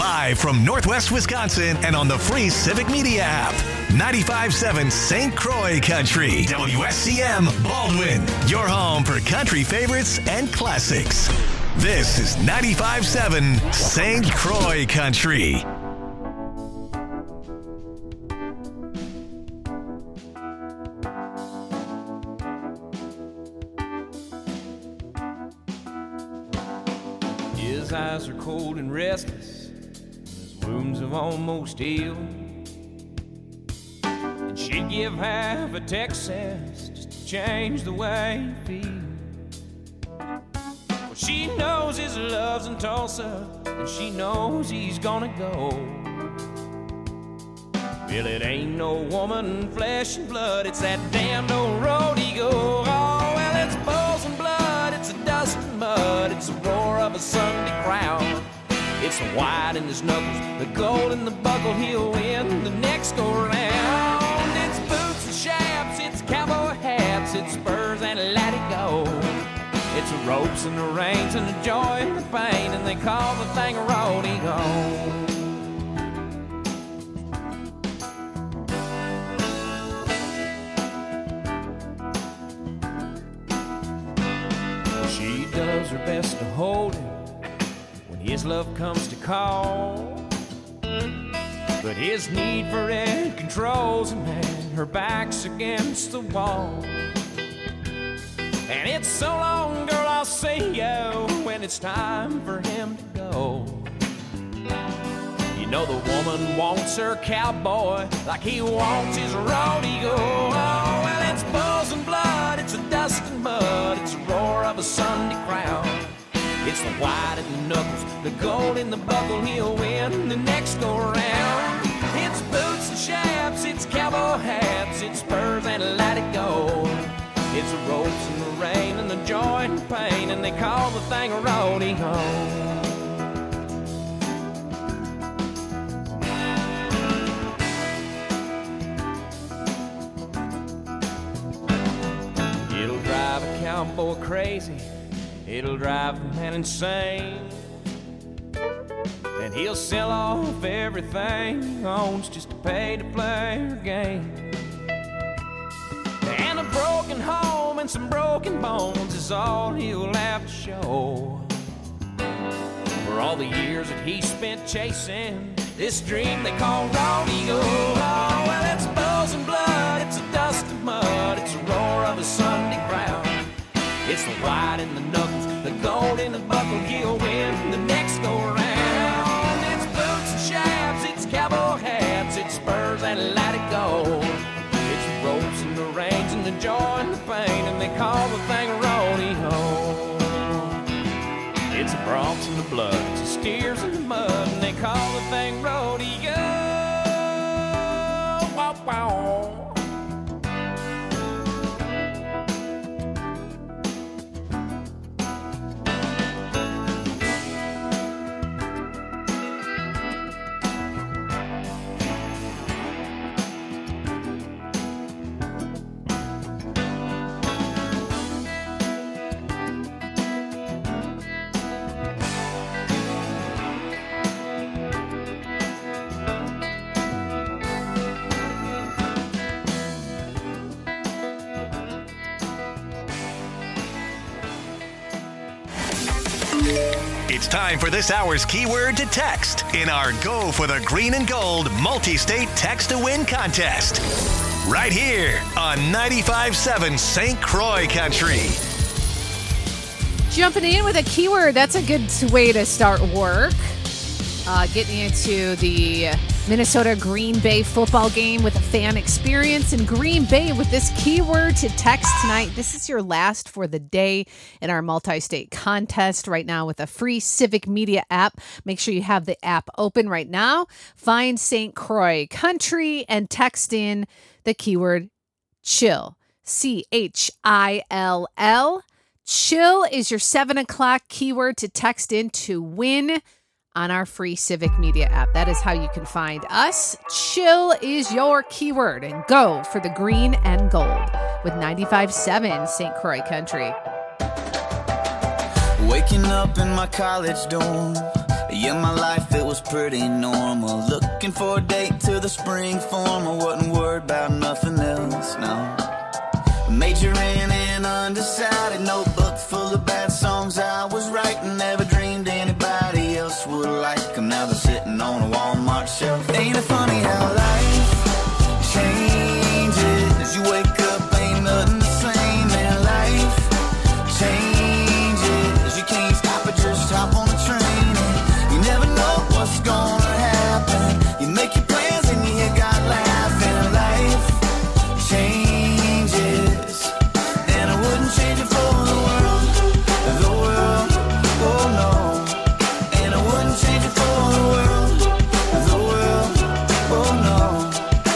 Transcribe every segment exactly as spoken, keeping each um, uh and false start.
Live from Northwest Wisconsin and on the free Civic Media app. ninety-five point seven Saint Croix Country. W S C M Baldwin. Your home for country favorites and classics. This is ninety-five point seven Saint Croix Country. His eyes are cold and restless, his wounds have almost healed. And she'd give half a Texas just to change the way he feels. Well, she knows his love's in Tulsa, and she knows he's gonna go. Well, it ain't no woman, flesh and blood, it's that damned old road he goes. Oh, well, it's bulls and blood, it's a dust and mud, it's the roar of a Sunday crowd. It's the white in his knuckles, the gold in the buckle, he'll win the next go round. It's boots and shafts, it's cowboy hats, it's spurs and let it go. It's the ropes and the reins and the joy and the pain, and they call the thing a rodeo. She does her best to hold him when his love comes to call, but his need for it controls him, and her back's against the wall. And it's so long, girl, I'll see you when it's time for him to go. You know the woman wants her cowboy like he wants his rodeo. Oh, well, it's bulls and blood, it's a dust and mud, it's the roar of a Sunday crowd. It's the white in the knuckles, the gold in the buckle, he'll win the next go round. It's boots and shafts, it's cowboy hats, it's spurs and let it go. It's the ropes and the rain and the joy and the pain, and they call the thing a rodeo. Cowboy crazy, it'll drive the man insane, and he'll sell off everything he owns just to pay to play her game. And a broken home and some broken bones is all he'll have to show for all the years that he spent chasing this dream they call rodeo. Oh, well, it's bulls and blood, it's a dust and mud, it's a roar of a Sunday crowd. It's the white in the knuckles, the gold in the buckle, he'll win the next go round. It's boots and shafts, it's cowboy hats, it's spurs and let it go. It's the ropes and the reins and the joy and the pain, and they call the thing a rodeo. It's the broncs and the blood, it's the steers and the mud, and they call the thing rodeo. Wow, wow. It's time for this hour's keyword to text in our Go for the Green and Gold multi-state text to win contest. Right here on ninety-five point seven Saint Croix Country. Jumping in with a keyword, that's a good way to start work. Uh, getting into the Minnesota Green Bay football game with a fan experience in Green Bay with this keyword to text tonight. This is your last for the day in our multi-state contest right now with a free Civic Media app. Make sure you have the app open right now. Find Saint Croix Country and text in the keyword chill. C H I L L. Chill is your seven o'clock keyword to text in to win on our free Civic Media app. That is how you can find us. Chill is your keyword, and go for the green and gold with ninety-five point seven Saint Croix Country. Waking up in my college dorm, Yeah, my life, it was pretty normal. Looking for a date to the spring formal. Wasn't worried about nothing else, no. Majoring in undecided, notebook full of bad songs I was writing. Never dreamed anybody else would like them. Now they're sitting on a Walmart shelf. Ain't it funny how life changes? As you wake up, ain't nothing the same. And life changes. You can't stop it, just hop on the train. And you never know what's gonna happen. You make your plans and you got laughing. Life changes, and I wouldn't change it for the world, the world, oh no. And I wouldn't change it for the world, the world, oh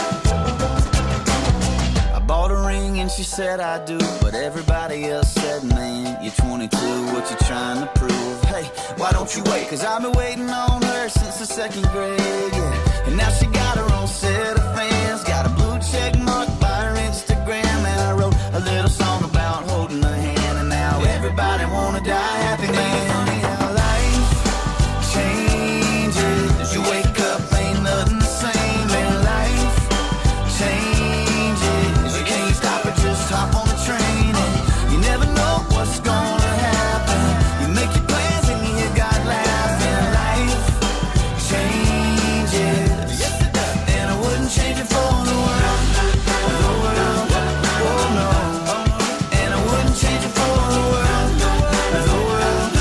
no. I bought a ring and she said I do, but everybody else said, man, you're twenty-two, what you trying to prove? Hey, why don't you wait? Cause I've been waiting on her since the second grade, yeah. And now she got her own set of fans, got a blue check mark by her Instagram. And I wrote a little song about holding her hand, and now everybody wanna die happy, man. Funny how life changes. You wake up, ain't nothing the same. And life changes. You can't stop it, just hop on the train. And you never know what's gonna happen. You make your plans and you got laughing. Life changes, and I wouldn't change it for the world, the world, oh no. And I wouldn't change it for the world, the world,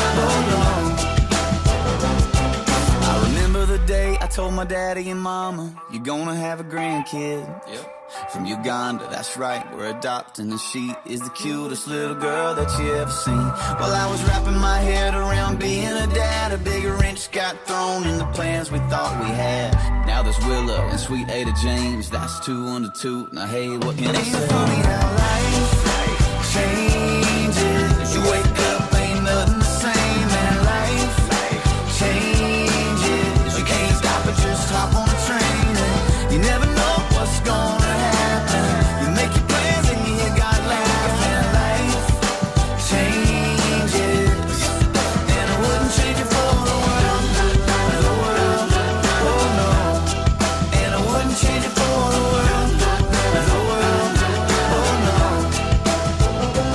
oh no. I remember the day I told my daddy and mama, you're gonna have a grandkid. Yep. From Uganda, that's right, we're adopting, and she is the cutest little girl that you ever seen. While I was wrapping my head around being a dad, a big wrench got thrown in the plans we thought we had. Now there's Willow and sweet Ada James, that's two under two. Now hey, what can I say? Ain't funny how life changes. You wake up, ain't nothing the same. And life changes. You can't stop it, just hop on the train. And you never know what's gonna happen. You make your plans and you got laughing. Life changes, and I wouldn't change it for the world, the world, oh no. And I wouldn't change it for the world, the world, oh no.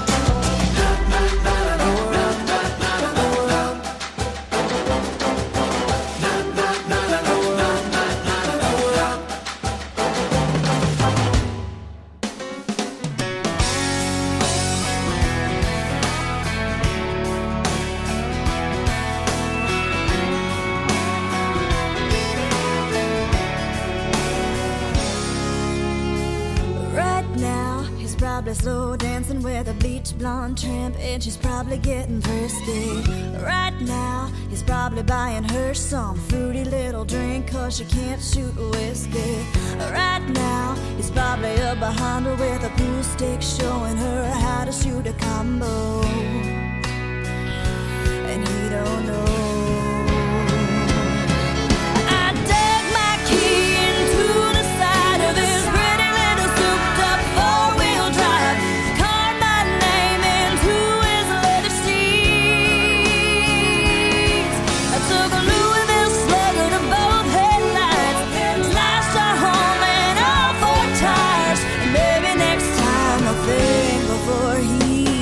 Right now, he's probably slow dancing with a bleach blonde tramp, and she's probably getting thirsty. Right now, he's probably buying her some fruity little drink, cause she can't shoot whiskey. Right now, he's probably up behind her with a pool stick, showing her how to shoot a combo. And he don't know. I dug my key into the side of this pretty little souped-up four-wheel drive, carved my name into his leather seats. I took a Louisville Slugger to both headlights, slashed our home and all four tires. And maybe next time I'll think before he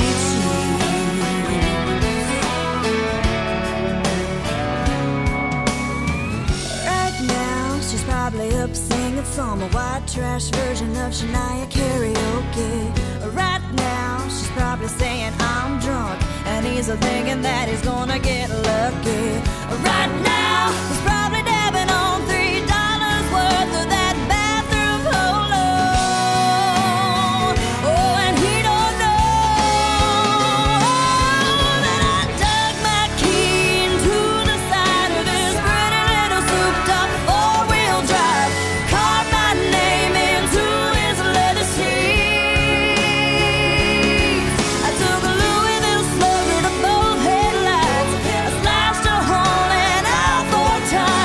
probably up singing some white trash version of Shania karaoke. Right now, she's probably saying I'm drunk, and he's thinking that he's gonna get lucky. Right now, he's probably dabbing on three dollars worth of that bathroom polo. Oh, and he don't know that I dug my key into the side of this pretty little souped-up four-wheel drive, carved my name into his leather seats. I took a Louisville Slugger to both headlights, I slashed a hole in all four tires.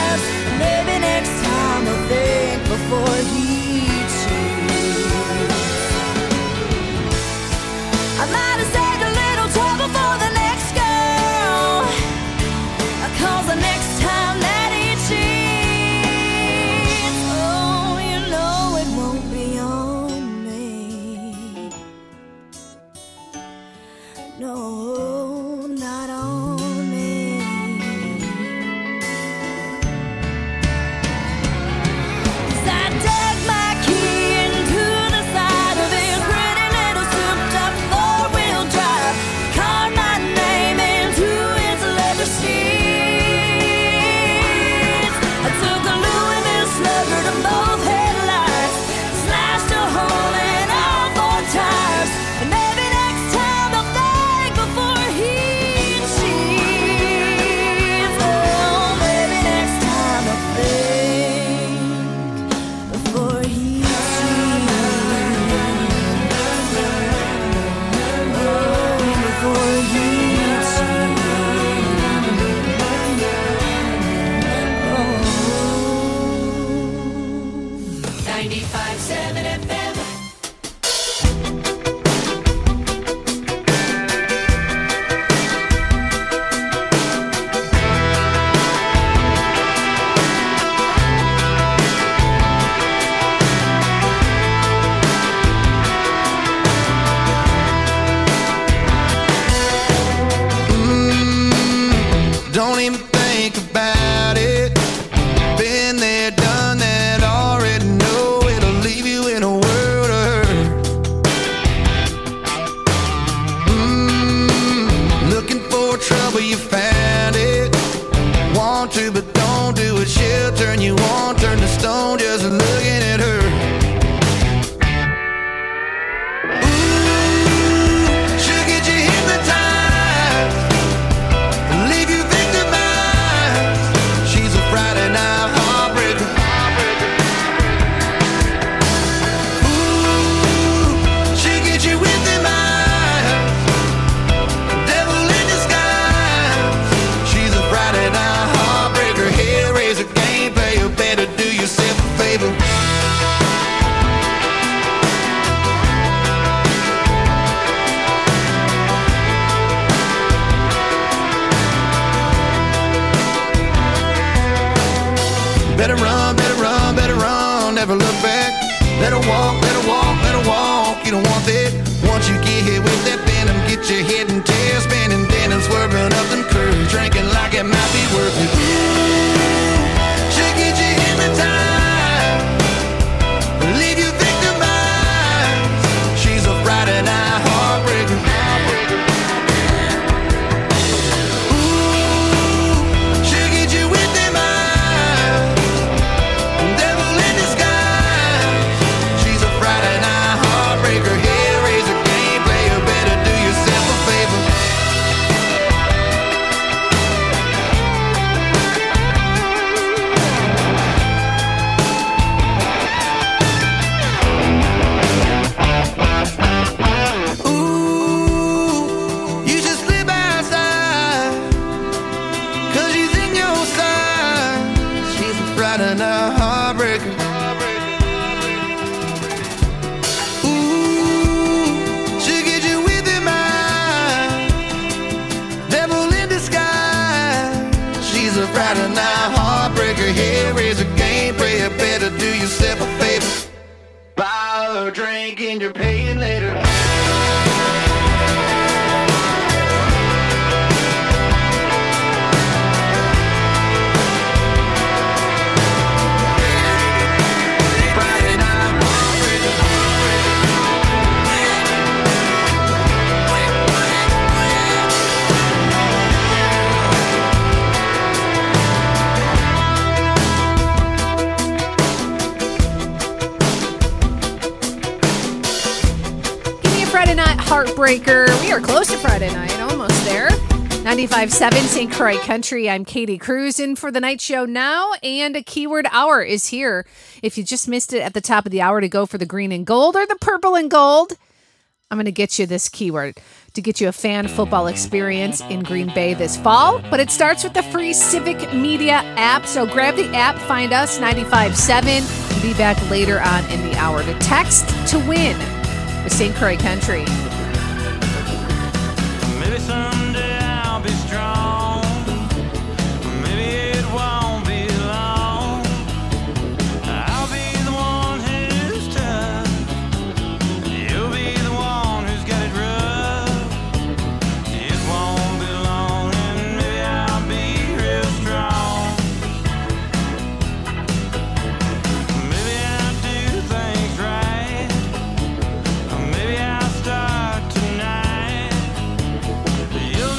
don't even think about it. Been there, done that, already know it'll leave you in a world of hurt. Mm, looking for trouble, you found it. Want to, but don't do it. She'll turn you on, turn to stone, just looking at her. Better run, better run, better run, never look back. Better walk, better walk, better walk. You don't want that. Once you get hit with that venom, get your head and tail spinning, then and swerving up them curves, drinking like it might be worth it. She'll get you hypnotized, leave you victimized. She's a Friday night heartbreaker. Yourself a favor, buy a drink and you're paying later. Heartbreaker. We are close to Friday night, almost there. ninety-five point seven Saint Croix Country. I'm Katie Cruz in for the night show now, and a keyword hour is here. If you just missed it at the top of the hour to go for the green and gold or the purple and gold, I'm going to get you this keyword to get you a fan football experience in Green Bay this fall. But it starts with the free Civic Media app. So grab the app, find us, ninety-five point seven. We'll be back later on in the hour to text to win with Saint Croix Country. Maybe someday I'll be strong. Maybe it won't be long. I'll be the one who's tough. You'll be the one who's got it rough. It won't be long and maybe I'll be real strong. Maybe I'll do things right. Maybe I'll start tonight. You'll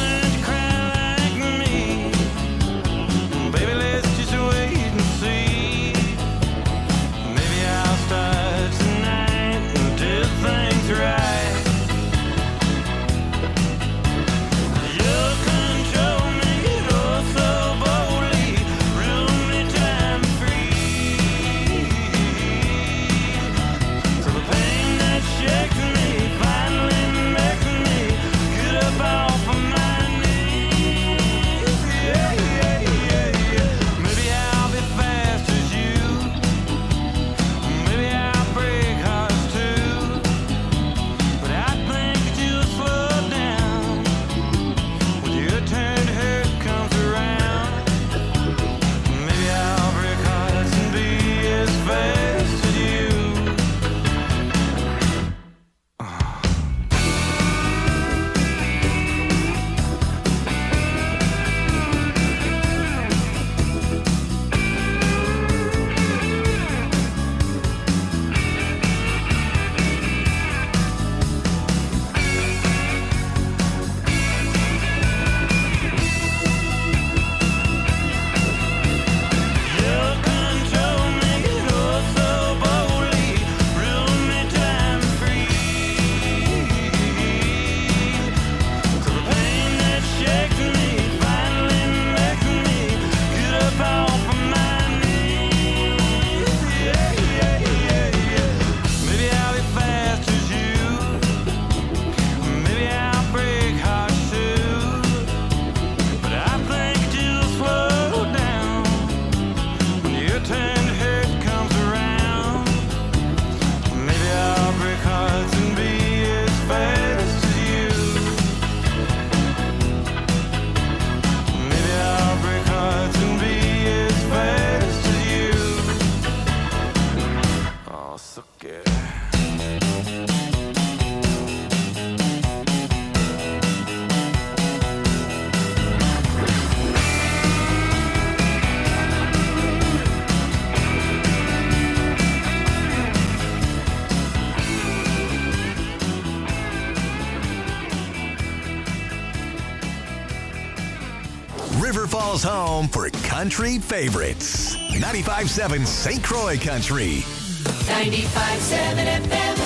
River Falls home for country favorites. ninety-five seven Saint Croix Country. ninety-five seven F M.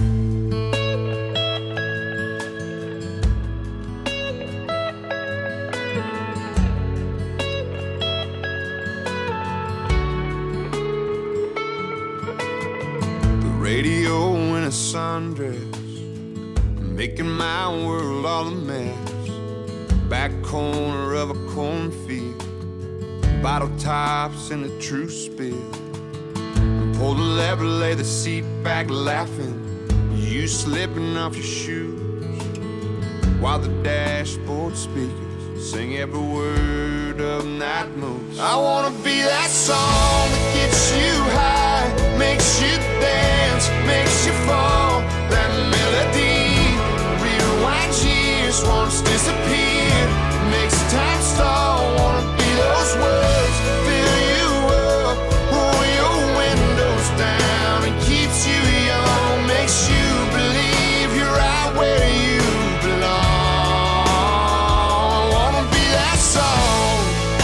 Radio in a sundress, making my world all a mess. Back corner of a cornfield, bottle tops in a true spill. Pull the lever, lay the seat back laughing, you slipping off your shoes, while the dashboard speakers sing every word of Night Moves. I wanna be that song that gets you high, makes you dance, makes you fall. That melody rewinds years, once disappeared, makes time stall. Wanna be those words, fill you up, pull your windows down, and keeps you young, makes you believe you're right where you belong. I wanna be that song.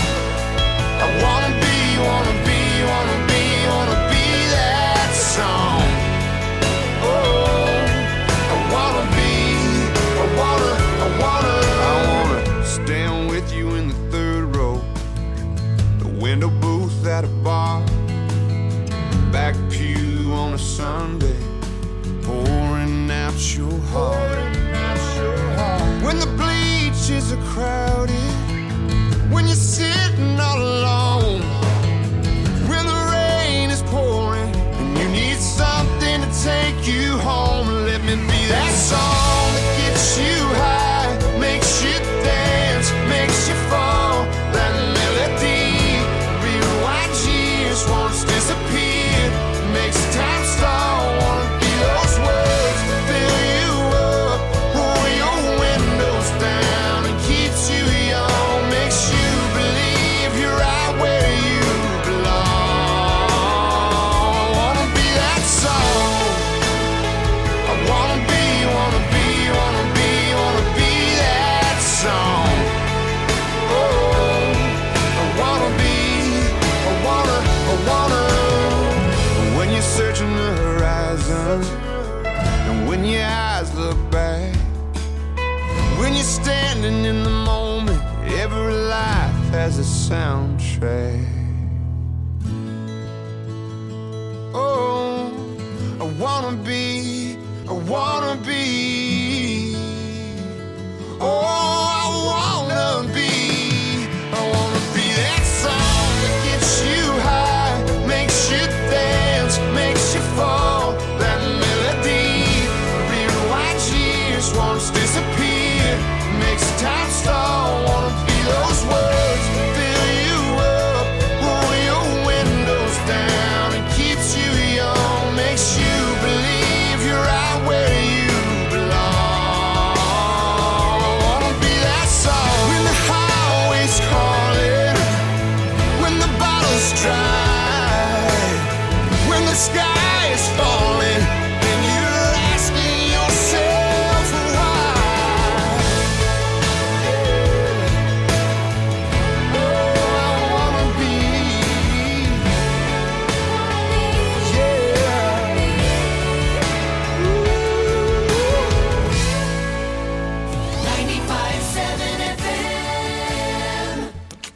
I wanna be, wanna be, wanna be, wanna be that song. Oh, I wanna be, I wanna, I wanna, I wanna stand with you in the third row, the window booth at a bar, back pew on a Sunday, pouring out your heart. When the bleachers are crowded, when you're sitting all alone, when the rain is pouring and you need something to take you home, let me be that song that gets you high, makes you dance, makes you fall. That melody rewinds years, once disappeared, makes time stall. Wanna be those words, fill you up, pull your windows down, and keeps you young, makes you believe you're right where you belong. I wanna be that song. I wanna be, wanna be, wanna be, wanna be that song. Oh, I wanna be, I wanna, I wanna. When you're searching the horizon, and when your eyes look back, when you're standing in the moment, every life has a soundtrack. Oh, I wanna be, I wanna be. Oh, I wanna be, I wanna be that song that gets you high, makes you dance, makes you fall. That melody rewinds years, once disappeared, makes time stall. Wanna be those words, fill you up, pull your windows down, and keeps you young, makes you believe you're right where you belong. I wanna be that song. When the highway's calling, when the bottle's dry, when the sky is falling, and you're asking yourself why. Oh, I wanna be, yeah. ninety-five seven F M.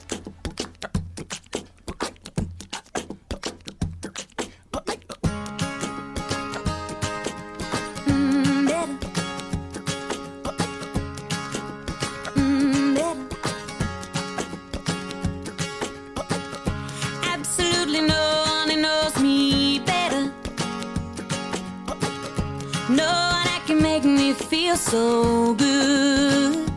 Mm, better. Mm, better. Absolutely no one who knows me better. No one that can make me feel so good.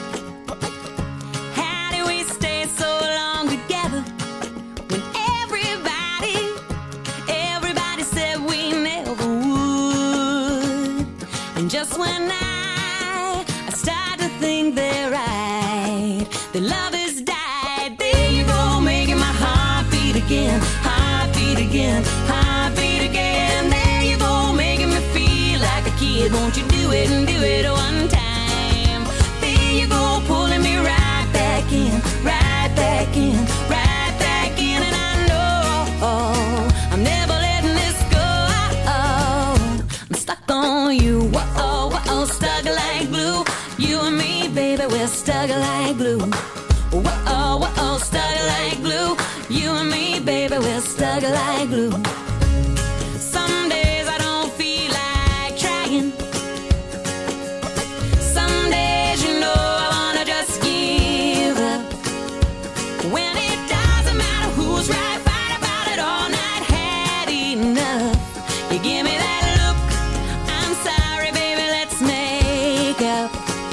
How do we stay so long together when everybody, everybody said we never would? And just when I, I start to think they're right, the love has died. There you go, making my heart beat again, heart beat again, heart beat again. There you go, making me feel like a kid. Won't you do it and do it one time? There you go, pulling me right back in, right stuck like glue. Whoa, whoa, stuck like glue. You and me, baby, we're stuck like glue. Some days I don't feel like trying. Some days, you know, I wanna just give up. When it doesn't matter who's right, fight about it all night, had enough. You give me that look, I'm sorry, baby, let's make up.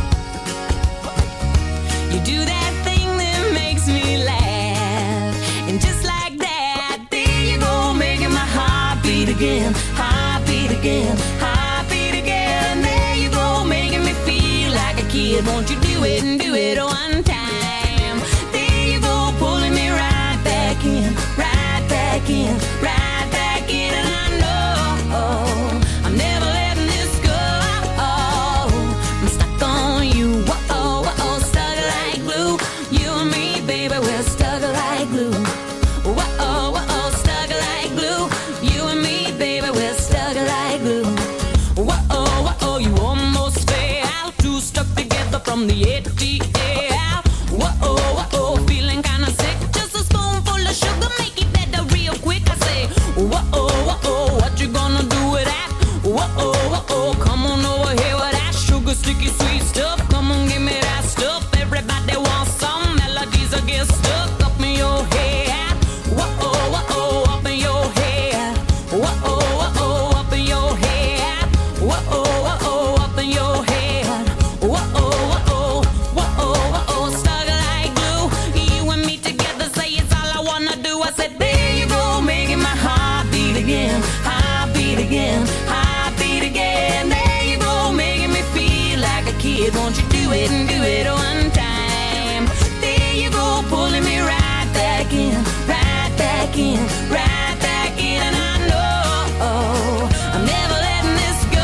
You do that thing that makes me laugh, and just like that, there you go, making my heart beat again, heart beat again, heart beat again. There you go, making me feel like a kid. Won't you do it and do it one time? There you go, pulling me right back in, right back in, right back in. And I know I'm never letting this go. I'm stuck on you, whoa, whoa, stuck like glue. You and me, baby, we're stuck like glue. Whoa, whoa, stuck like glue. You and me, baby, we're stuck like glue. Whoa, whoa, you almost fell, two stuck together from the A T L. Whoa, whoa, feeling kinda sick. Just a spoonful of sugar, make it better real quick. I say, whoa, whoa, what you gonna do with that? Whoa, whoa, come on over here with that sugar, sticky, sweet stuff. Come on, give me that stuff. Everybody wants some melodies that get stuck up in your head. Whoa, whoa, up in your head. Whoa, whoa, up in your head. Whoa, whoa, up in your head. Whoa, whoa, whoa, whoa, stuck like glue. You and me together, say it's all I wanna do. I said, there you go, making my heart beat again, heart beat again, heart beat again. There you go, making me feel like a kid. Won't you do it and do it one time? There you go, pulling me right back in, right back in, right back in. And I know I'm never letting this go.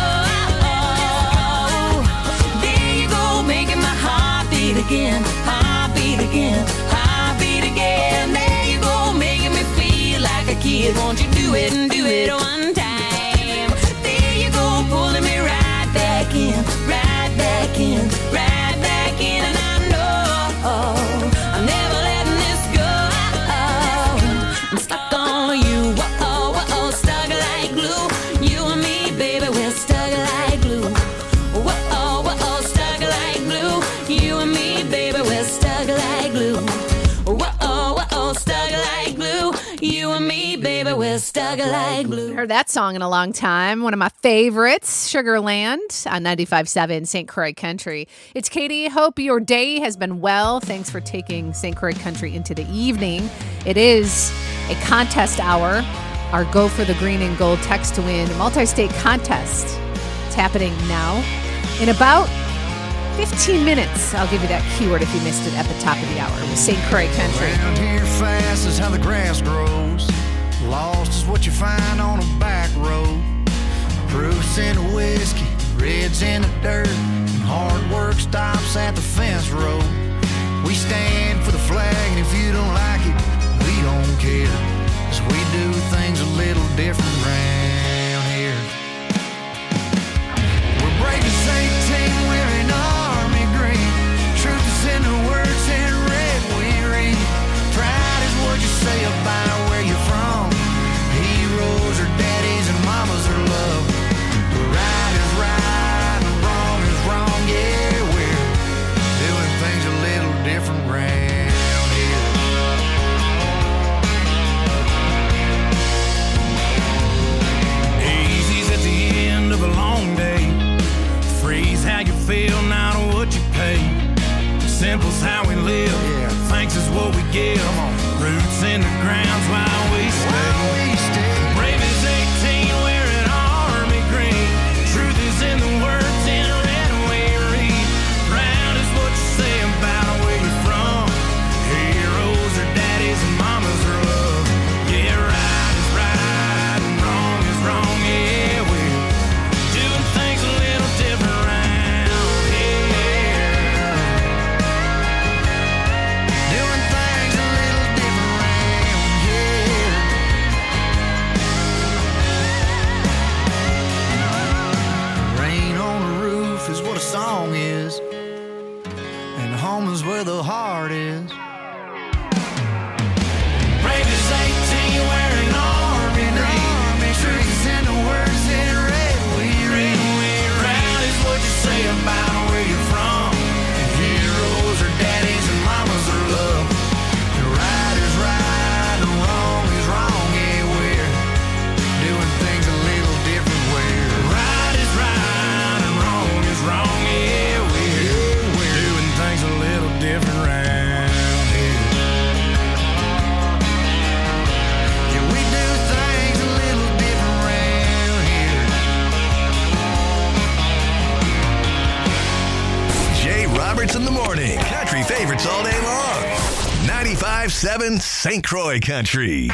There you go, making my heart beat again, heart beat again, heart beat again. There you go, making me feel like a kid. Won't you do it and do it one time? There you go, pulling me right back in, right back in, right back in. And I know I'm never letting this go. I'm stuck on you, whoa, whoa, stuck like glue. You and me, baby, we're stuck like glue. Whoa, whoa, stuck like glue. You and me, baby, we're stuck like glue. Whoa, whoa, stuck like glue. You and me, baby, we're stuck like glue. Heard that song in a long time. One of my favorites, Sugarland on ninety-five point seven Saint Croix Country. It's Katie. Hope your day has been well. Thanks for taking Saint Croix Country into the evening. It is a contest hour. Our Go for the Green and Gold text to win multi-state contest. It's happening now. In about fifteen minutes, I'll give you that keyword if you missed it at the top of the hour with Saint Croix Country. Around here fast is how the grass grows. Lost is what you find on a back road. Proofs in the whiskey, reds in the dirt, and hard work stops at the fence road. We stand for the flag, and if you don't like it, we don't care, 'cause we do things a little different round here. We're breaking eighteen, wearing army green. Truth is in the words in red we read. Pride is what you say about where you're from. Heroes are daddies and mamas are love. But right is right and wrong is wrong. Yeah, we're doing things a little different round here. Easy's at the end of a long day. Freeze how you feel, not what you pay. Simple's how we live. Yeah. Thanks is what we give. Roots in the ground's while we stay. While we stay. Brave is eighteen, wearing army green. Truth is in the words in red we read. Proud is what you say about where you're from. Heroes are daddies and mamas are love. Yeah, right is right and wrong is wrong. Yeah, we're doing things a little different round here. Doing things a little different round here. all day long. ninety-five seven Saint Croix Country.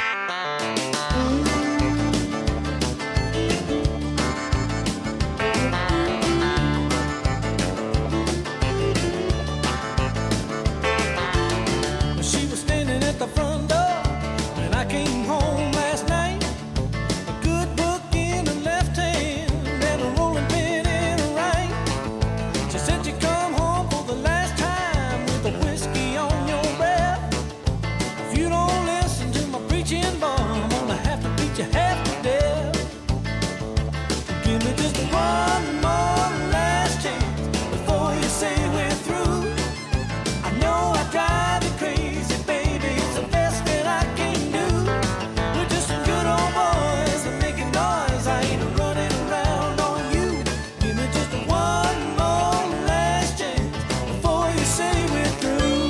She was standing at the front door when I came home last night. A good book in her left hand and a rolling pin in her right. She said you come home for the last time with a whiskey on your breath. If you don't listen to my preaching, boy, I'm gonna have to beat you half to death. Give me just one more last chance before you say we're through. I know I drive you crazy, baby, it's the best that I can do. We're just some good old boys and making noise. I ain't running around on you. Give me just one more last chance before you say we're through.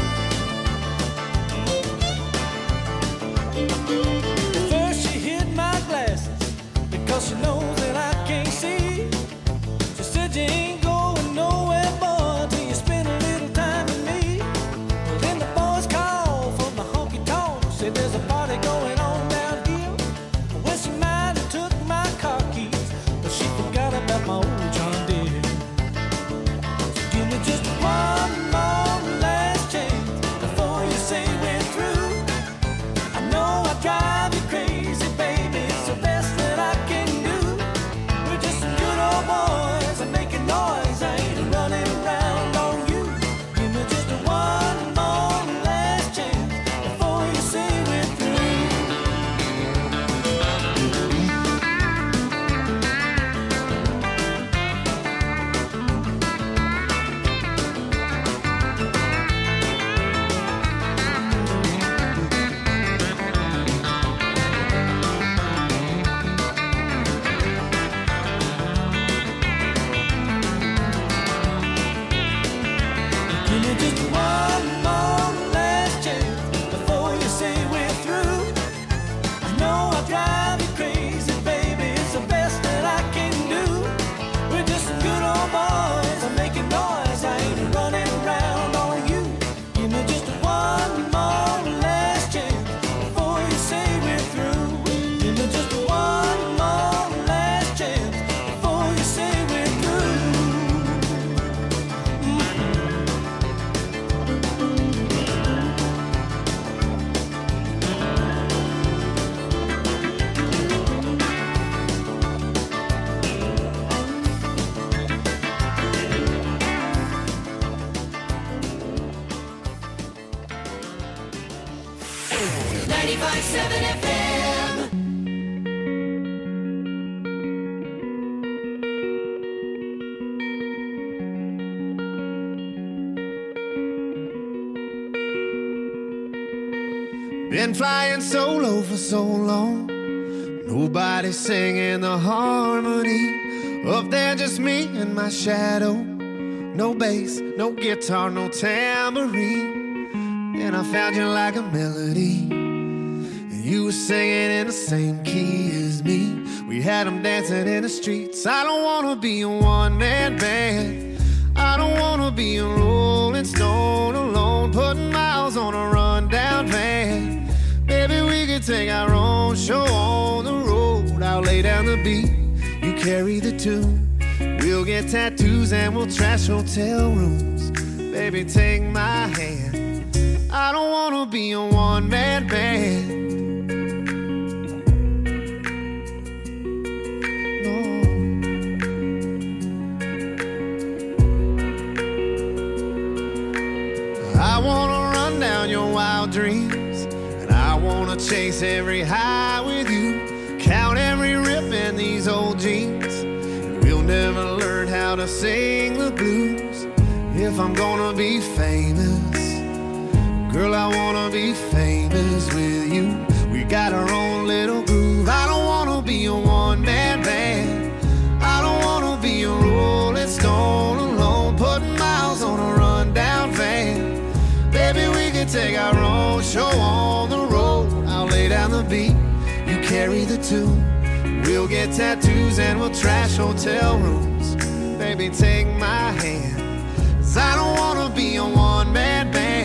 First she hid my glasses because she knows that I can't see. She said you ain't going nowhere, boy, till you spend a little time with me. Well, then the boys called from the honky tonk, said there's a party going on down here. Well, she might have took my car keys, but she forgot about my old John Deere. So give me just one more last chance before you say we're through. I know I drive you crazy, baby, it's the best that I can do. We're just some good old boys and making noise. I ain't running around on you. Give me just one more last chance before you say we're through. Give me just one more last chance before you say we're through. I know I drive you crazy, baby, it's the best that I can do. We're just some good old boys, I'm making noise. I ain't running around on you. Give me just one more last chance before you say we're through. Give me just one more last chance before you say we're through. ninety-five seven F M. Been flying solo for so long. Nobody singing the harmony. Up there just me and my shadow. No bass, no guitar, no tambourine. And I found you like a melody. And you were singing in the same key as me. We had them dancing in the streets. I don't wanna be a one-man band. I don't wanna be a rolling stone alone, putting miles on a rundown van. Maybe we could take our own show on the road. I'll lay down the beat, you carry the tune. We'll get tattoos and we'll trash hotel rooms. Baby, take my hand. I don't wanna be a one-man band. I wanna run down your wild dreams, and I wanna chase every high with you. Count every rip in these old jeans, and we'll never learn how to sing the blues. If I'm gonna be famous, girl, I wanna be famous with you. We got our own little groove. I don't wanna be a one-man band. I don't wanna be a rolling stone alone, putting miles on a rundown van. Baby, we can take our own show on the road. I'll lay down the beat, you carry the tune. We'll get tattoos and we'll trash hotel rooms. Baby, take my hand, 'cause I don't wanna be a one-man band.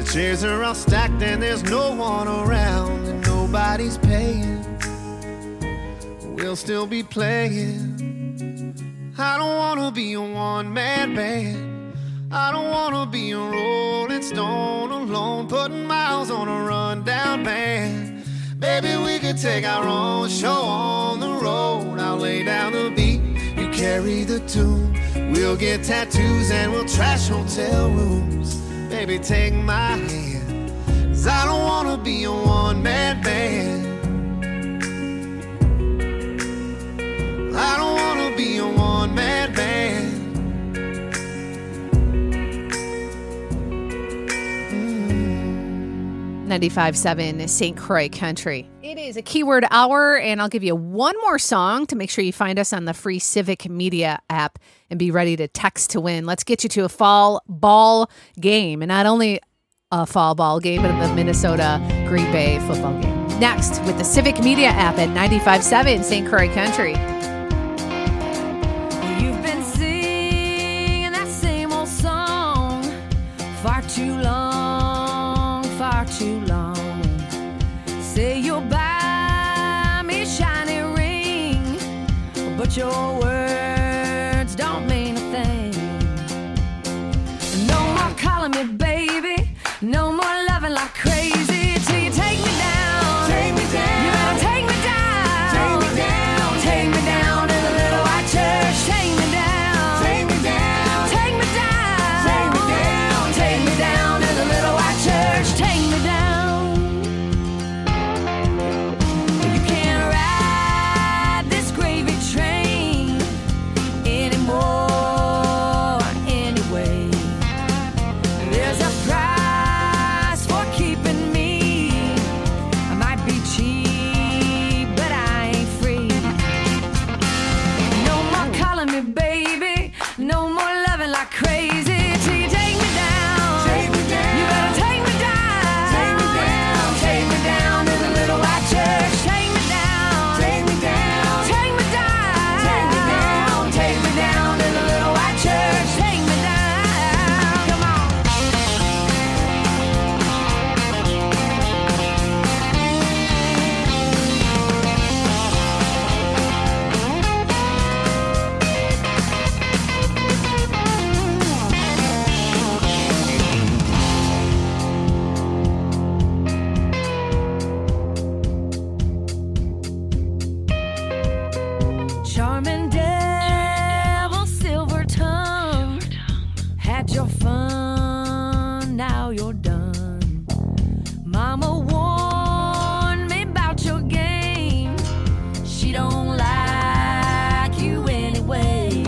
Chairs are all stacked and there's no one around and nobody's paying. We'll still be playing. I don't wanna be a one-man band. I don't wanna be a Rolling Stone alone, putting miles on a rundown band. Baby, we could take our own show on the road. I'll lay down the beat, you carry the tune. We'll get tattoos and we'll trash hotel rooms. Baby, take my hand, 'cause I don't wanna be a one-man band. I don't wanna be a one-man band. ninety-five point seven Saint Croix Country. It is a keyword hour, and I'll give you one more song to make sure you find us on the free Civic Media app and be ready to text to win. Let's get you to a fall ball game, and not only a fall ball game, but the Minnesota Green Bay football game. Next, with the Civic Media app at ninety-five point seven Saint Croix Country. You've been singing that same old song far too long, far too long. Say you'll buy me a shiny ring, but your words don't mean a thing. No more calling me baby, no more loving like crazy, till you take me down. Take me down. You better take me down. Take me down. Take me down to the little white church. Take me down. Take me down. Take me down. Take me down. Take me down to the little white church. Take me down. You can't ride this gravy train anymore anyway. There's a price for keeping me. I might be cheap, but I ain't free. No more calling me baby, no more loving like crazy, till you take me down. Take me down. You better take me down. Take me down. Take me down to the little white church. Take me down. Take me down. Take me down. Take me down. Take me down to the little white church. Take me down. Come on. Charming devil, silver tongue, had your fun, now you're done. Mama warned me about your game, she don't like you anyway.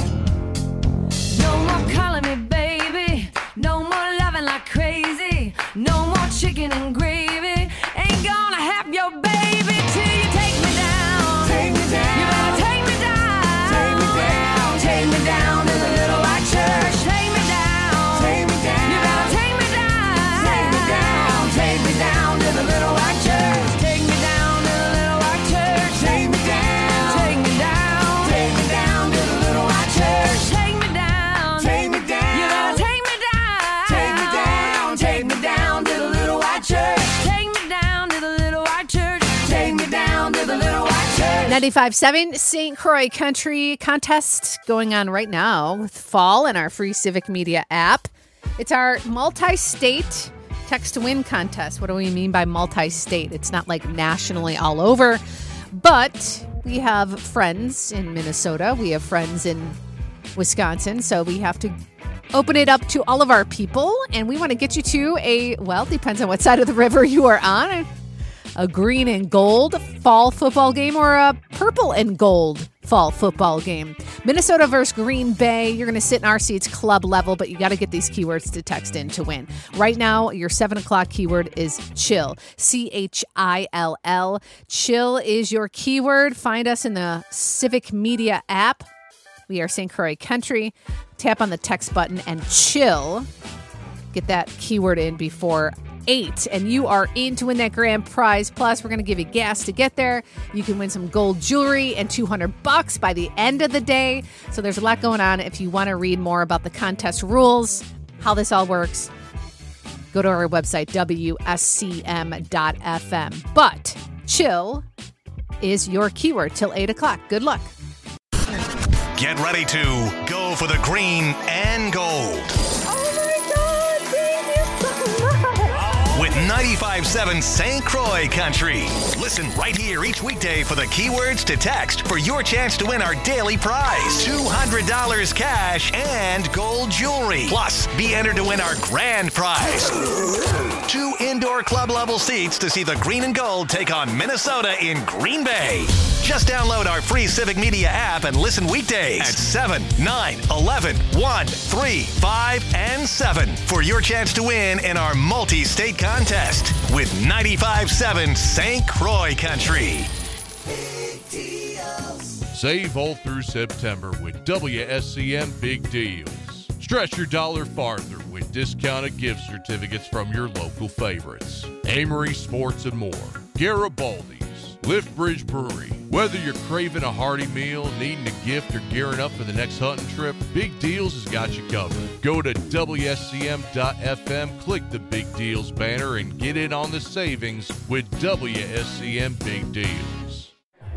No more calling me baby, no more loving like crazy, no more chicken and gravy, ain't gonna have your baby till you take me down. Take me down. You better take me down. Take me down. Take me down to the little white church. Take me down. Take me down. You better take me down. Take me down. Take me down to the little white church. Take me down to the little white church. Take me down. Take me down. Take me down to the little white church. Take me down. Take me down. You better take me down. Take me down. Take me down to the little white church. Take me down to the little white church. Take me down to the little white church. ninety-five point seven Saint Croix Country contest going on right now with fall and our free Civic Media app. It's our multi-state text to win contest. What do we mean by multi-state? It's not like nationally all over, but we have friends in Minnesota. We have friends in Wisconsin, so we have to open it up to all of our people, and we want to get you to a, well, depends on what side of the river you are on, a green and gold fall football game or a purple and gold fall football game. Minnesota versus Green Bay. You're going to sit in our seats club level, but you got to get these keywords to text in to win. Right now, your seven o'clock keyword is chill. C H I L L. Chill is your keyword. Find us in the Civic Media app. We are Saint Croix Country. Tap on the text button and chill. Get that keyword in before eight, and you are in to win that grand prize. Plus, we're going to give you gas to get there. You can win some gold jewelry and two hundred bucks by the end of the day. So there's a lot going on. If you want to read more about the contest rules, how this all works, go to our website, W S C M dot F M. But chill is your keyword till eight o'clock. Good luck. Get ready to go for the green and gold. Oh my God, thank you so much. With ninety-five point seven Saint Croix Country. Listen right here each weekday for the keywords to text for your chance to win our daily prize. two hundred dollars cash and gold jewelry. Plus, be entered to win our grand prize. Two indoor club level seats to see the green and gold take on Minnesota in Green Bay. Just download our free Civic Media app and listen weekdays at seven, nine, eleven, one, three, five, and seven for your chance to win in our multi-state contest with ninety-five point seven Saint Croix Country. Save all through September with W S C M Big Deals. Stretch your dollar farther with discounted gift certificates from your local favorites. Amory Sports and more. Garibaldi's. Liftbridge Brewery. Whether you're craving a hearty meal, needing a gift, or gearing up for the next hunting trip, Big Deals has got you covered. Go to W S C M dot F M, click the Big Deals banner, and get in on the savings with W S C M Big Deals.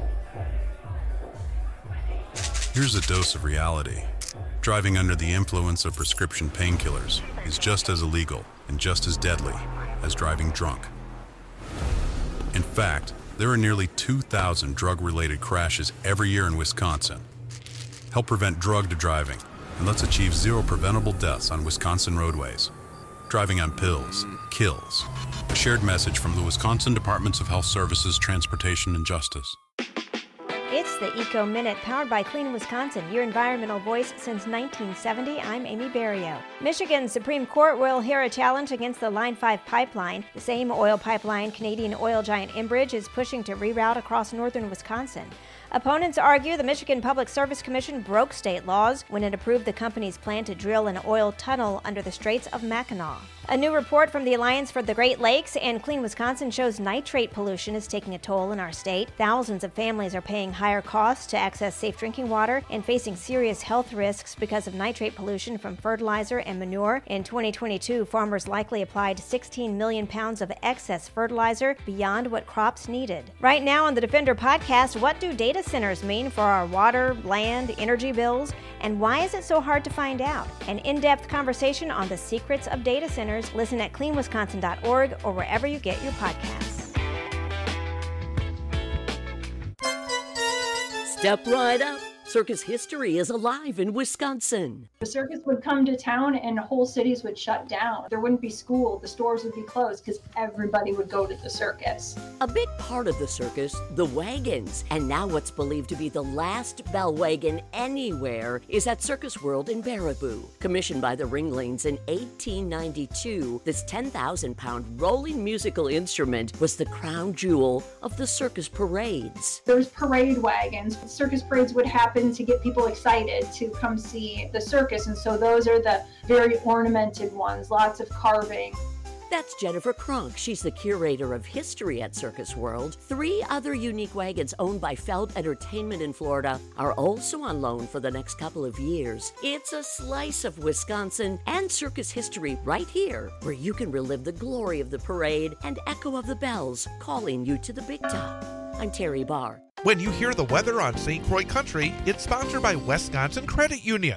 Here's a dose of reality. Driving under the influence of prescription painkillers is just as illegal and just as deadly as driving drunk. In fact, there are nearly two thousand drug-related crashes every year in Wisconsin. Help prevent drugged driving, and let's achieve zero preventable deaths on Wisconsin roadways. Driving on pills kills. A shared message from the Wisconsin Departments of Health Services, Transportation, and Justice. It's the Eco Minute, powered by Clean Wisconsin, your environmental voice since nineteen seventy. I'm Amy Barrio. Michigan's Supreme Court will hear a challenge against the Line five pipeline. The same oil pipeline Canadian oil giant Enbridge is pushing to reroute across northern Wisconsin. Opponents argue the Michigan Public Service Commission broke state laws when it approved the company's plan to drill an oil tunnel under the Straits of Mackinac. A new report from the Alliance for the Great Lakes and Clean Wisconsin shows nitrate pollution is taking a toll in our state. Thousands of families are paying higher costs to access safe drinking water and facing serious health risks because of nitrate pollution from fertilizer and manure. In twenty twenty-two, farmers likely applied sixteen million pounds of excess fertilizer beyond what crops needed. Right now on the Defender podcast, what do data centers mean for our water, land, energy bills, and why is it so hard to find out? An in-depth conversation on the secrets of data centers. Listen at clean wisconsin dot org or wherever you get your podcasts. Step right up. Circus history is alive in Wisconsin. The circus would come to town and whole cities would shut down. There wouldn't be school, the stores would be closed because everybody would go to the circus. A big part of the circus, the wagons. And now what's believed to be the last bell wagon anywhere is at Circus World in Baraboo. Commissioned by the Ringlings in eighteen ninety-two, this ten thousand pound rolling musical instrument was the crown jewel of the circus parades. There's parade wagons. Circus parades would happen to get people excited to come see the circus, and so those are the very ornamented ones, lots of carving. That's Jennifer Kronk. She's the curator of history at Circus World. Three other unique wagons owned by Feld Entertainment in Florida are also on loan for the next couple of years. It's a slice of Wisconsin and circus history right here, where you can relive the glory of the parade and echo of the bells calling you to the big top. I'm Terry Barr. When you hear the weather on Saint Croix Country, it's sponsored by Wisconsin Credit Union.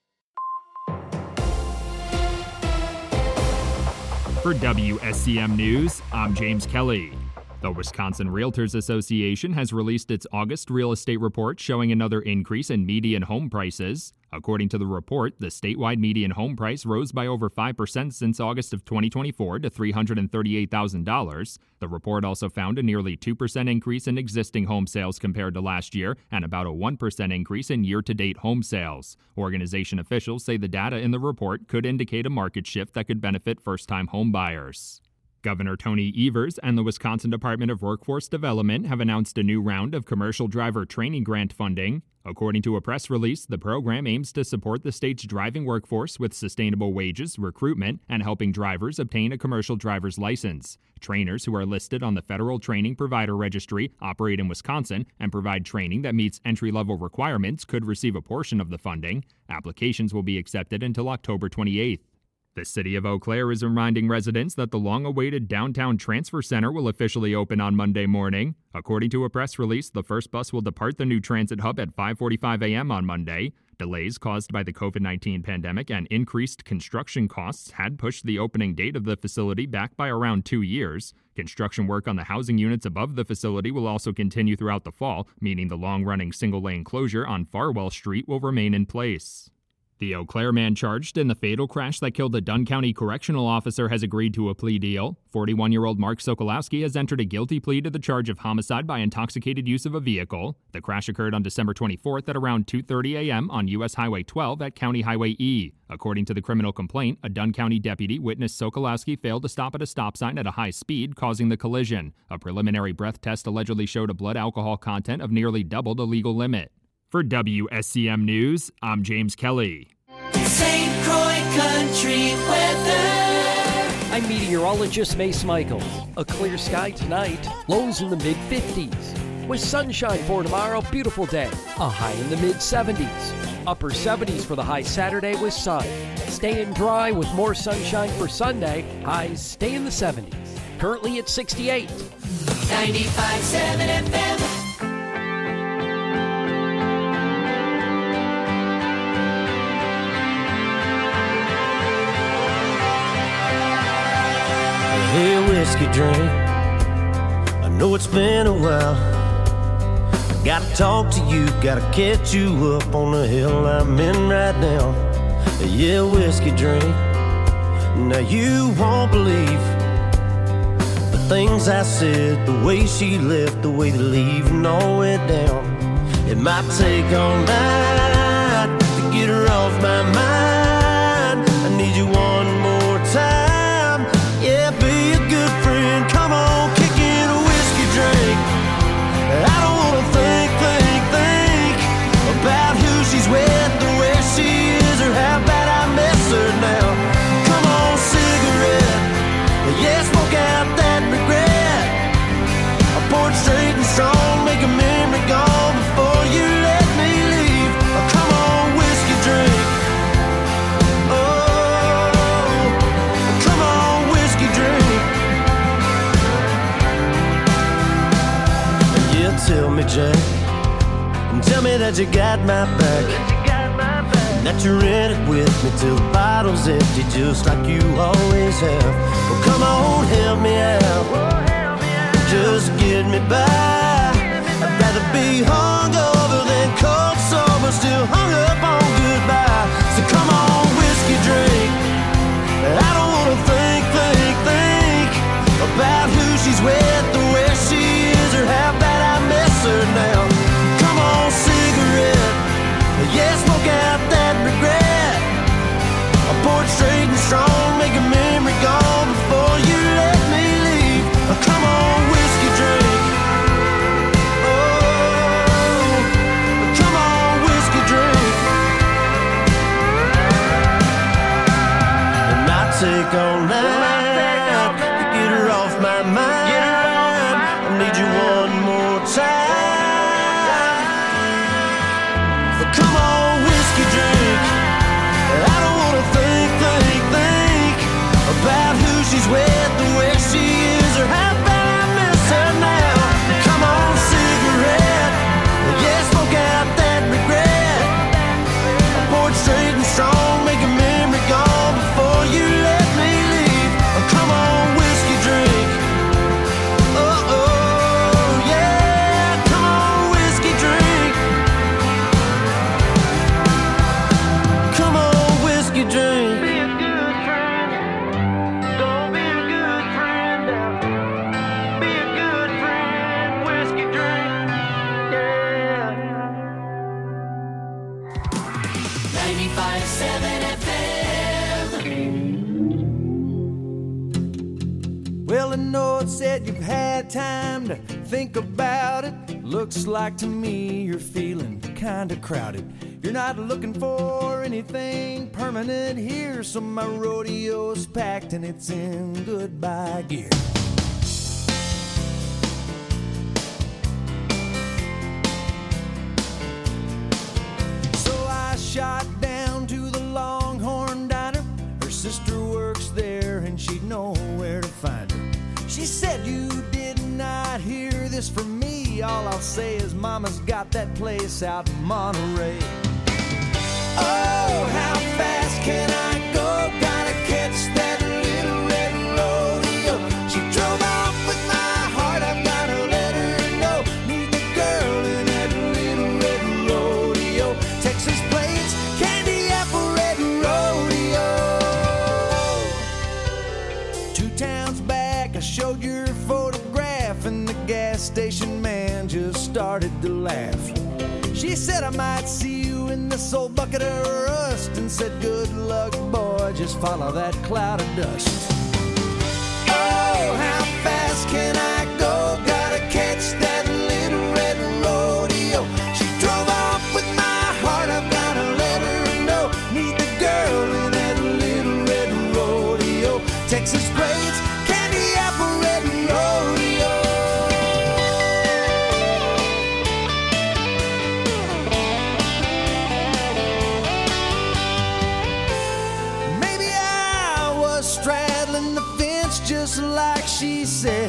For W S C M News, I'm James Kelly. The Wisconsin Realtors Association has released its August real estate report showing another increase in median home prices. According to the report, the statewide median home price rose by over five percent since August of twenty twenty-four to three hundred thirty-eight thousand dollars. The report also found a nearly two percent increase in existing home sales compared to last year and about a one percent increase in year-to-date home sales. Organization officials say the data in the report could indicate a market shift that could benefit first-time home buyers. Governor Tony Evers and the Wisconsin Department of Workforce Development have announced a new round of commercial driver training grant funding. According to a press release, the program aims to support the state's driving workforce with sustainable wages, recruitment, and helping drivers obtain a commercial driver's license. Trainers who are listed on the Federal Training Provider Registry operate in Wisconsin and provide training that meets entry-level requirements could receive a portion of the funding. Applications will be accepted until October twenty-eighth. The city of Eau Claire is reminding residents that the long-awaited downtown transfer center will officially open on Monday morning. According to a press release, the first bus will depart the new transit hub at five forty-five a.m. on Monday. Delays caused by the covid nineteen pandemic and increased construction costs had pushed the opening date of the facility back by around two years. Construction work on the housing units above the facility will also continue throughout the fall, meaning the long-running single-lane closure on Farwell Street will remain in place. The Eau Claire man charged in the fatal crash that killed a Dunn County correctional officer has agreed to a plea deal. forty-one-year-old Mark Sokolowski has entered a guilty plea to the charge of homicide by intoxicated use of a vehicle. The crash occurred on December twenty-fourth at around two thirty a.m. on U S Highway twelve at County Highway E. According to the criminal complaint, a Dunn County deputy witnessed Sokolowski fail to stop at a stop sign at a high speed, causing the collision. A preliminary breath test allegedly showed a blood alcohol content of nearly double the legal limit. For W S C M News, I'm James Kelly. Saint Croix Country weather. I'm meteorologist Mace Michaels. A clear sky tonight, lows in the mid fifties. With sunshine for tomorrow, beautiful day. A high in the mid seventies. Upper seventies for the high Saturday with sun. Staying dry with more sunshine for Sunday. Highs stay in the seventies. Currently at sixty-eight. ninety-five point seven F M. Hey, whiskey drink, I know it's been a while. I gotta talk to you, gotta catch you up on the hill I'm in right now. Yeah, whiskey drink, now you won't believe the things I said, the way she left, the way the leaving all went down. It might take all night to get her off my mind. I need you one more time, yeah, be a good friend. Come on, kick in a whiskey drink. I don't wanna think, think, think about who she's with or where she is or how bad I miss her now. Come on, cigarette, yeah, smoke out that regret. I pour it straight and strong, make a memory gone before you let me leave. Oh, come on, whiskey drink. Oh, come on, whiskey drink. Yeah, tell me, Jack, and tell me that you got my back, that you're in it with me till the bottle's empty, just like you always have. Well, come on, help me out, just get me by. I'd rather be hungover than cold sober, still hung up on goodbye. So come on, whiskey drink. I don't wanna think, think, think about who she's with or where she is or how bad I miss her now. Come on, cigarette, yeah, smoke out that regret. I pour it straight and strong, make a memory gone before you let me leave. Oh, come on, whiskey drink. Oh, come on, whiskey drink. It might take all night to get her off my mind. I need you one more time. But come on, whiskey drink. I don't wanna think, think, think about who she's with or where she is or how bad I miss her now. Come on, cigarette, yeah, smoke out that regret. I pour it straight and strong, make a memory gone before you let me leave. Oh, come on, whiskey drink. Oh, oh, yeah, come on, whiskey drink. Come on, whiskey drink. Be a good friend. Don't be a good friend now. Be a good friend, whiskey drink. Yeah. ninety-five point seven F M. Well, I know it said you've had time to think about it. Looks like to me you're feeling kinda crowded. You're not looking for anything permanent here, so my rodeo's packed and it's in goodbye gear. So I shot down to the Longhorn Diner. Her sister might hear this from me, all I'll say is Mama's got that place out in Monterey. Oh, how fast can I go? Gotta catch that little red rodeo. She drove off with my heart, I've gotta let her know. Meet the girl in that little red rodeo. Texas Plains, Candy Apple Red Rodeo. Two towns back, I showed your photograph, and the gas station man just started to laugh. She said I might see you in this old bucket of rust, and said good luck, boy, just follow that cloud of dust. Oh, how fast can I go? Gotta catch that little red rodeo. She drove off with my heart, I've gotta let her know. Meet the girl in that little red rodeo. Texas Plains, Candy Apple Red Rodeo. Straddling the fence just like she said.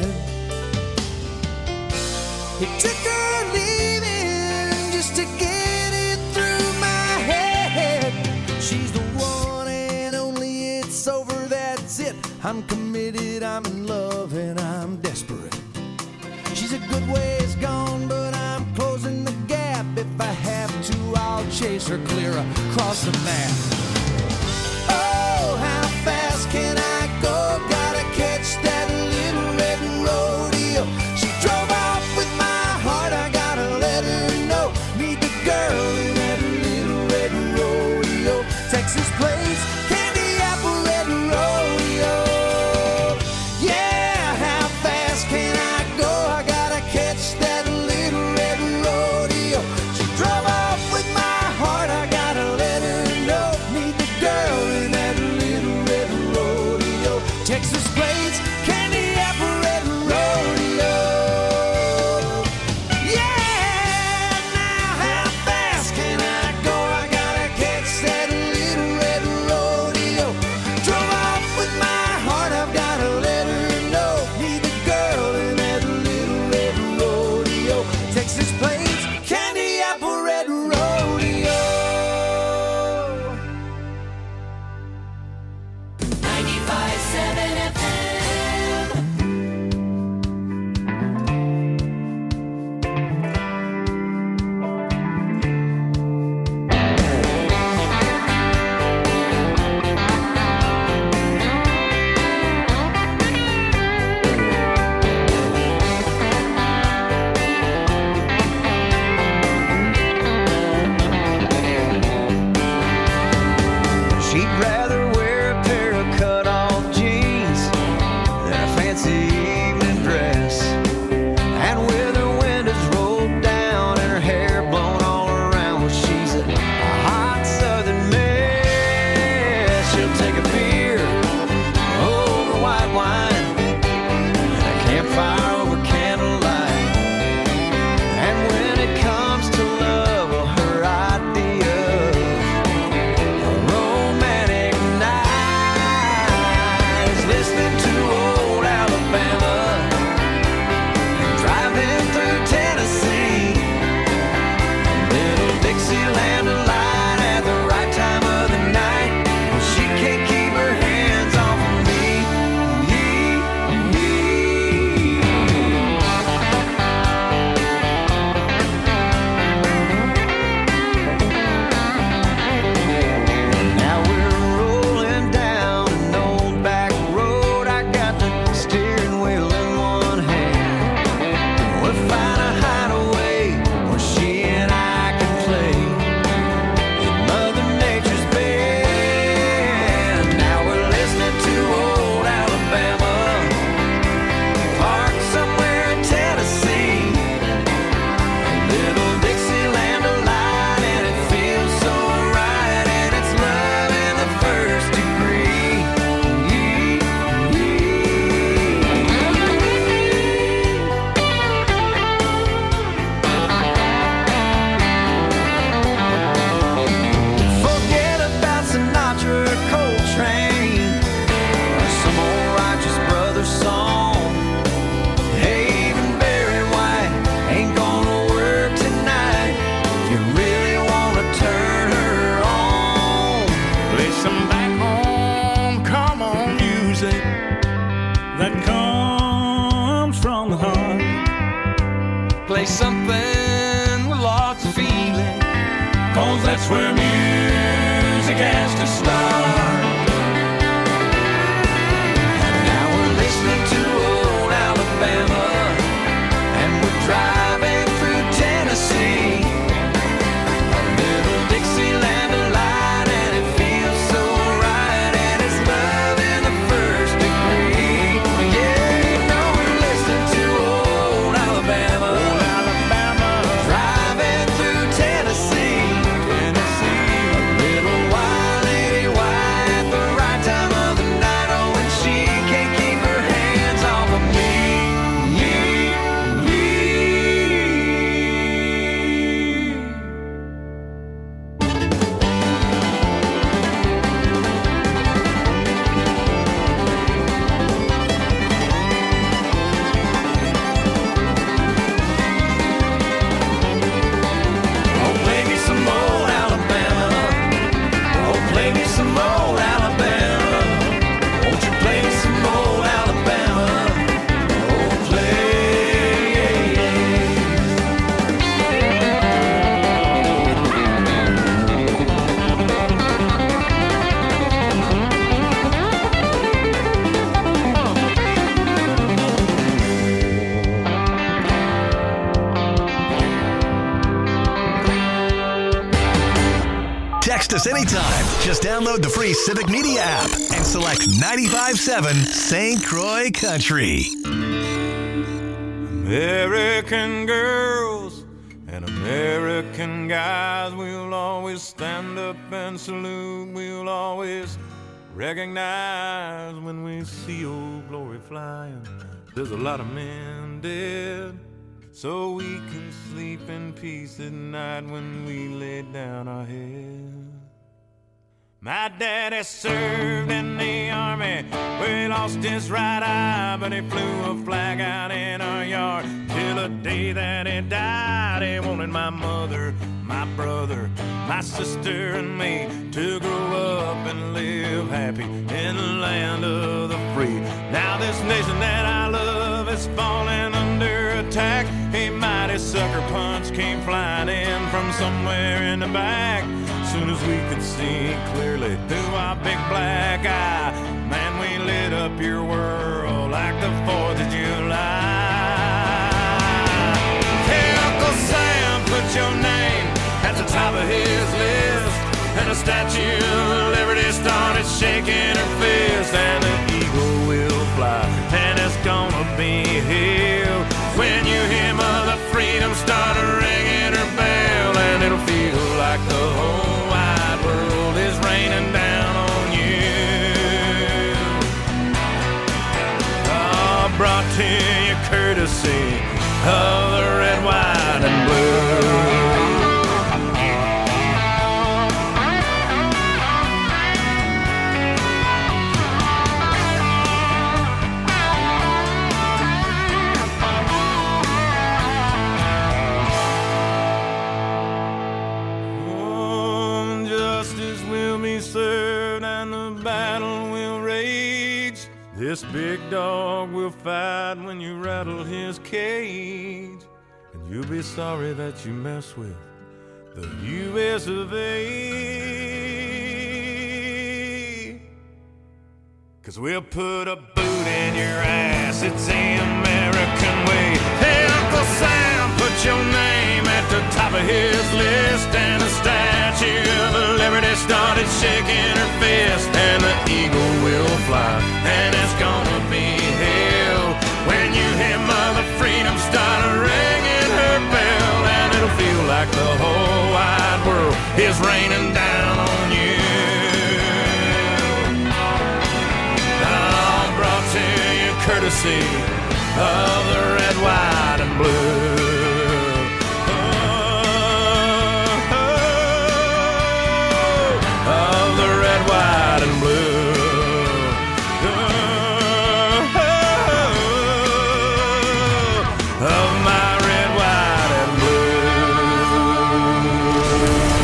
It took her leaving just to get it through my head. She's the one and only, it's over, that's it. I'm committed, I'm in love, and I'm desperate. She's a good ways gone, but I'm closing the gap. If I have to, I'll chase her clear across the map. Oh, how fast can I go? Gotta catch that little red rodeo. She drove off with my heart, I gotta let her know. Meet the girl in that little red rodeo. Texas Plains, Candy Apple Red Rodeo. Yeah, how fast can I go? I gotta catch that little red rodeo. She drove off with my heart, I gotta let her know. Meet Play something with lots of feeling, 'cause that's where music has to start. And now we're listening to old Alabama, and we're driving through Tennessee. A little Dixieland delight, and it feels so right, and it's love in the first degree. Yeah, you know we're listening to old Alabama, old Alabama, driving through Tennessee, Tennessee. A little wild lady white at the right time of the night, oh, when she can't keep her hands off of me. Oh, play me some old Alabama. Oh, play me some old Alabama. Won't you play me some old Alabama? Oh, play. Text us anytime. Just download the free Civic Media app and select ninety-five point seven Saint Croix Country. American girls and American guys, we'll always stand up and salute. We'll always recognize when we see old glory flying. There's a lot of men dead, so we can sleep in peace at night when we lay down our head. My daddy served in the army, where he lost his right eye, but he flew a flag out in our yard till the day that he died. He wanted my mother, my brother, my sister, and me to grow up and live happy in the land of the free. Now this nation that I love is falling under attack. A mighty sucker punch came flying in from somewhere in the back. Soon as we could see clearly through our big black eye, man, we lit up your world like the fourth of July. Hey, Uncle Sam, put your name at the top of his list, and the Statue of Liberty started shaking her fist, and the eagle will fly, and it's gonna be here when you hear Mother Freedom start ringing her bell, and it'll feel like the whole wide world is raining down on you. Oh, brought to you courtesy of the red, white, and blue. Served and the battle will rage. This big dog will fight when you rattle his cage, and you'll be sorry that you mess with the U S of A. 'Cause we'll put a boot in your ass, it's the American way. Hey, Uncle Sam, put your name at the top of his list, and the Statue of Liberty started shaking her fist, and the eagle will fly, and it's gonna be hell when you hear Mother Freedom start ringing her bell, and it'll feel like the whole wide world is raining down on you. Oh, brought to you courtesy of the red, white, and blue. White and blue. Oh, of my red, white, and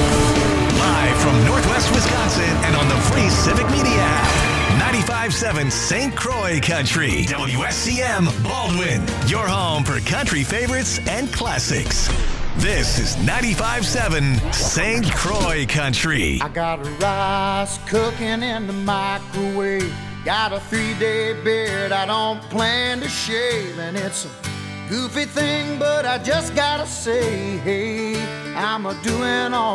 blue. Live from Northwest Wisconsin and on the free Civic Media app. ninety-five point seven Saint Croix Country. W S C M Baldwin, your home for country favorites and classics. This is ninety-five seven Saint Croix Country. I got rice cooking in the microwave. Got a three-day beard I don't plan to shave. And it's a goofy thing, but I just gotta say, hey, I'm a doing all